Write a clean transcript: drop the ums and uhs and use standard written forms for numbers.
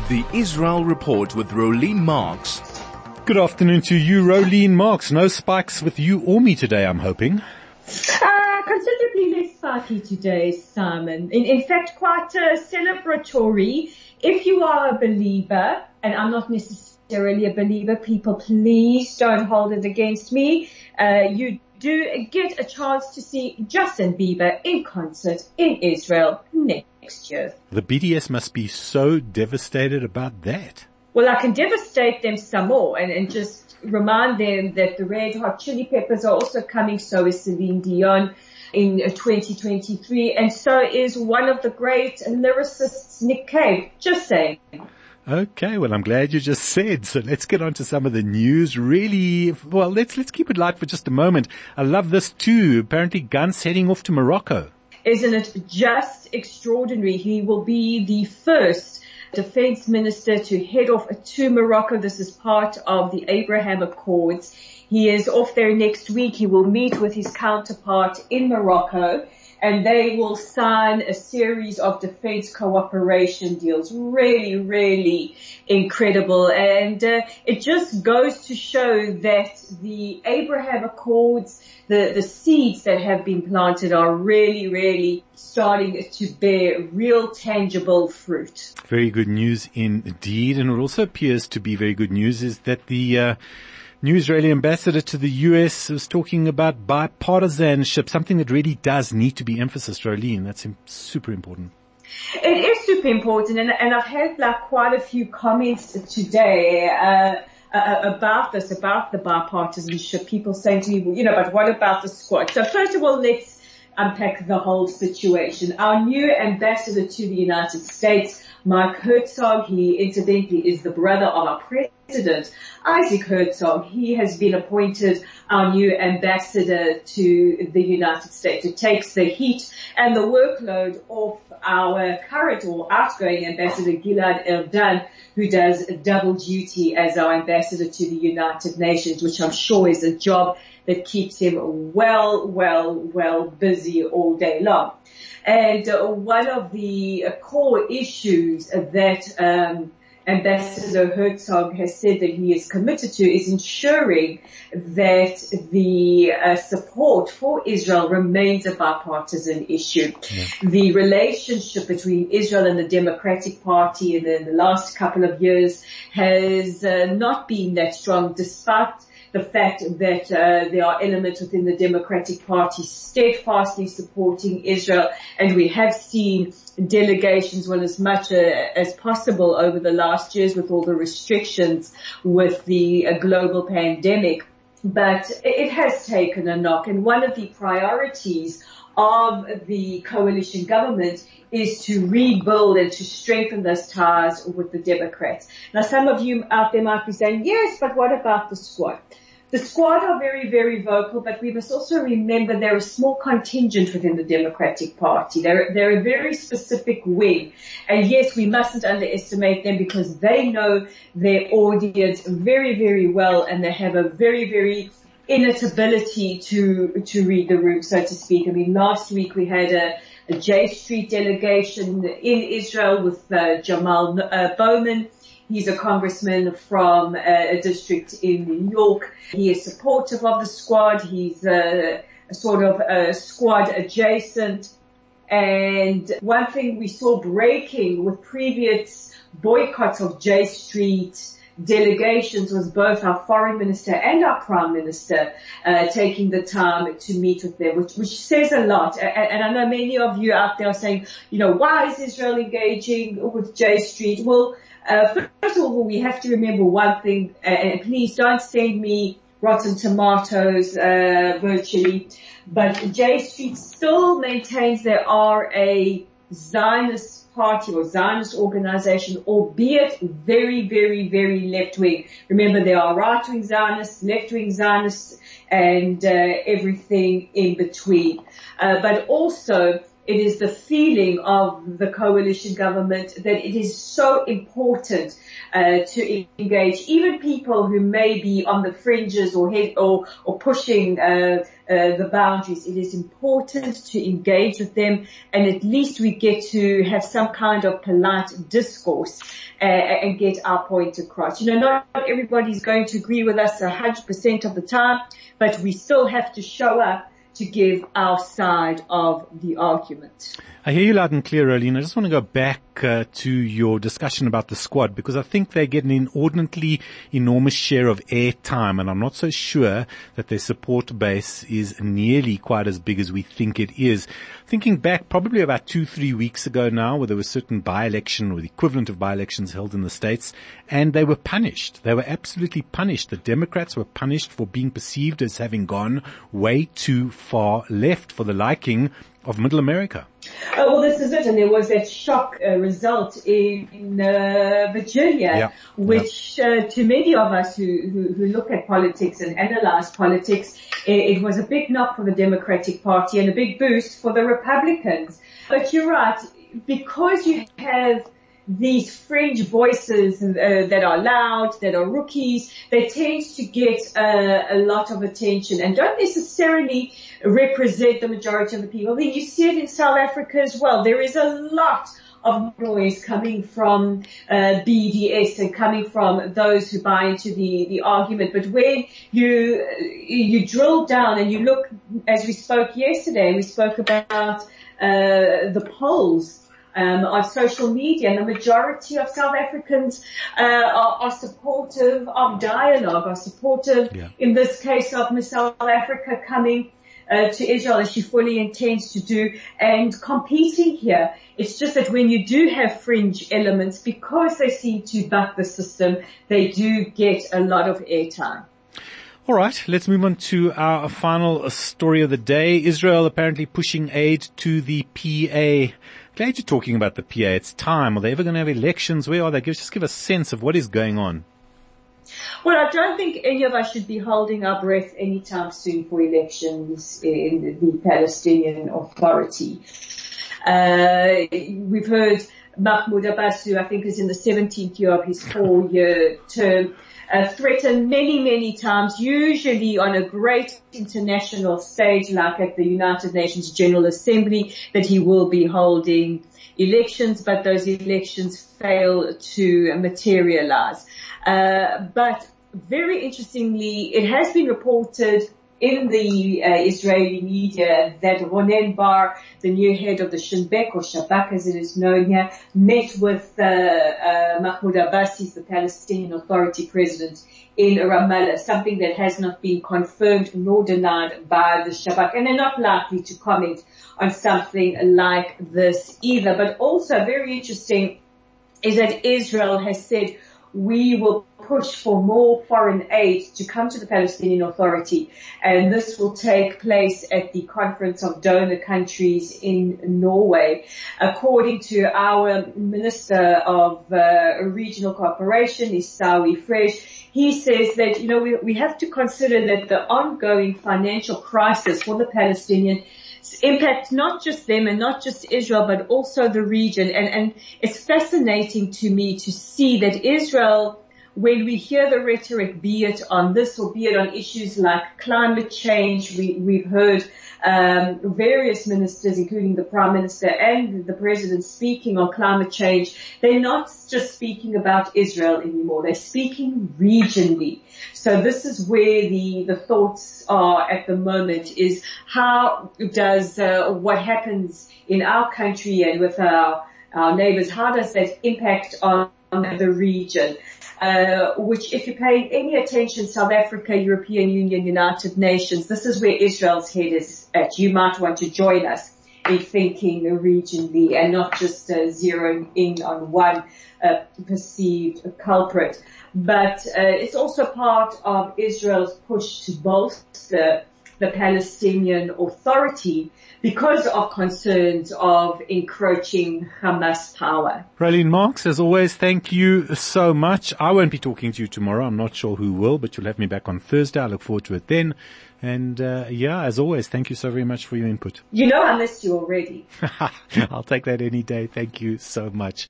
The Israel Report with Rolene Marks. Good afternoon to you, Rolene Marks. No spikes with you or me today, I'm hoping. Considerably less spiky today, Simon. In fact, quite celebratory. If you are a believer, and I'm not necessarily a believer, people please don't hold it against me. You do get a chance to see Justin Bieber in concert in Israel next year. The BDS must be so devastated about that. Well, I can devastate them some more and just remind them that the Red Hot Chili Peppers are also coming, so is Celine Dion in 2023, and so is one of the great lyricists, Nick Cave. Just saying. Okay, well, I'm glad you just said. So let's get on to some of the news. Really, well, let's keep it light for just a moment. I love this too. Apparently, Gantz heading off to Morocco. Isn't it just extraordinary? He will be the first defense minister to head off to Morocco. This is part of the Abraham Accords. He is off there next week. He will meet with his counterpart in Morocco, and they will sign a series of defense cooperation deals. Really, really incredible. And it just goes to show that the Abraham Accords, the seeds that have been planted are really, really starting to bear real tangible fruit. Very good news indeed. And what also appears to be very good news is that the new Israeli ambassador to the US was talking about bipartisanship, something that really does need to be emphasized, Rolene. That's super important. It is super important, and I've had quite a few comments today about this, about the bipartisanship. People saying to me, but what about the squad? So first of all, let's unpack the whole situation. Our new ambassador to the United States, Mike Herzog, he incidentally is the brother of our president, Isaac Herzog. He has been appointed our new ambassador to the United States. It takes the heat and the workload off our current or outgoing ambassador, Gilad Erdan, who does double duty as our ambassador to the United Nations, which I'm sure is a job that keeps him well busy all day long. And one of the core issues that Ambassador Herzog has said that he is committed to is ensuring that the support for Israel remains a bipartisan issue. Yeah. The relationship between Israel and the Democratic Party in the last couple of years has not been that strong, despite the fact that there are elements within the Democratic Party steadfastly supporting Israel, and we have seen delegations, well, as much as possible over the last years with all the restrictions with the global pandemic. But it has taken a knock, and one of the priorities of the coalition government is to rebuild and to strengthen those ties with the Democrats. Now, some of you out there might be saying, yes, but what about the squad? The squad are very, very vocal, but we must also remember they're a small contingent within the Democratic Party. They're a very specific wing. And yes, we mustn't underestimate them because they know their audience very, very well, and they have a very, very innate ability to read the room, so to speak. I mean, last week we had a J Street delegation in Israel with Jamal Bowman. He's a congressman from a district in New York. He is supportive of the squad. He's a sort of a squad adjacent. And one thing we saw breaking with previous boycotts of J Street delegations was both our foreign minister and our prime minister taking the time to meet with them, which says a lot. And I know many of you out there are saying, why is Israel engaging with J Street? Well, first of all, we have to remember one thing, and please don't send me rotten tomatoes virtually, but J Street still maintains they are a Zionist party or Zionist organization, albeit very, very, very left-wing. Remember, there are right-wing Zionists, left-wing Zionists, and everything in between. But also, it is the feeling of the coalition government that it is so important to engage even people who may be on the fringes or pushing the boundaries. It is important to engage with them, and at least we get to have some kind of polite discourse and get our point across. Not everybody's going to agree with us 100% of the time, but we still have to show up to give our side of the argument. I hear you loud and clear, Roline. I just want to go back to your discussion about the squad, because I think they get an inordinately enormous share of airtime, and I'm not so sure that their support base is nearly quite as big as we think it is. Thinking back probably about 2-3 weeks ago now, where there was certain by-election or the equivalent of by-elections held in the States, and they were punished. They were absolutely punished. The Democrats were punished for being perceived as having gone way too far left for the liking of Middle America. Well, this is it, and there was that shock result in Virginia, which to many of us who look at politics and analyze politics, it was a big knock for the Democratic Party and a big boost for the Republicans. But you're right, because you have these fringe voices that are loud, that are rookies, they tend to get a lot of attention and don't necessarily represent the majority of the people. Then you see it in South Africa as well. There is a lot of noise coming from BDS and coming from those who buy into the argument. But when you drill down and you look, as we spoke yesterday, we spoke about the polls on social media, and the majority of South Africans are supportive of dialogue, are supportive, in this case, of Miss South Africa coming to Israel, as she fully intends to do, and competing here. It's just that when you do have fringe elements, because they seem to buck the system, they do get a lot of airtime. All right, let's move on to our final story of the day. Israel apparently pushing aid to the PA. Glad you're talking about the PA. It's time. Are they ever going to have elections? Where are they? Just give a sense of what is going on. Well, I don't think any of us should be holding our breath anytime soon for elections in the Palestinian Authority. We've heard Mahmoud Abbas, who I think is in the 17th year of his 4-year term, threatened many times, usually on a great international stage like at the United Nations General Assembly, that he will be holding elections, but those elections fail to materialize. But very interestingly, it has been reported in the Israeli media that Ronen Bar, the new head of the Shin Bet, or Shabak as it is known here, met with Mahmoud Abbas, the Palestinian Authority president, in Ramallah, something that has not been confirmed nor denied by the Shabak, and they're not likely to comment on something like this either. But also very interesting is that Israel has said, we will push for more foreign aid to come to the Palestinian Authority, and this will take place at the Conference of Donor Countries in Norway. According to our Minister of Regional Cooperation, Isawi Fresh, he says that, we have to consider that the ongoing financial crisis for the Palestinians impact not just them and not just Israel, but also the region. And it's fascinating to me to see that Israel, when we hear the rhetoric, be it on this or be it on issues like climate change, we've heard various ministers, including the Prime Minister and the President, speaking on climate change. They're not just speaking about Israel anymore. They're speaking regionally. So this is where the thoughts are at the moment, is how does what happens in our country and with our neighbors, how does that impact on the region? Which, if you're paying any attention, South Africa, European Union, United Nations, this is where Israel's head is at. You might want to join us in thinking regionally and not just zeroing in on one perceived culprit. But it's also part of Israel's push to bolster the Palestinian Authority because of concerns of encroaching Hamas power. Roline Marks, as always, thank you so much. I won't be talking to you tomorrow. I'm not sure who will, but you'll have me back on Thursday. I look forward to it then. And as always, thank you so very much for your input. I missed you already. I'll take that any day. Thank you so much.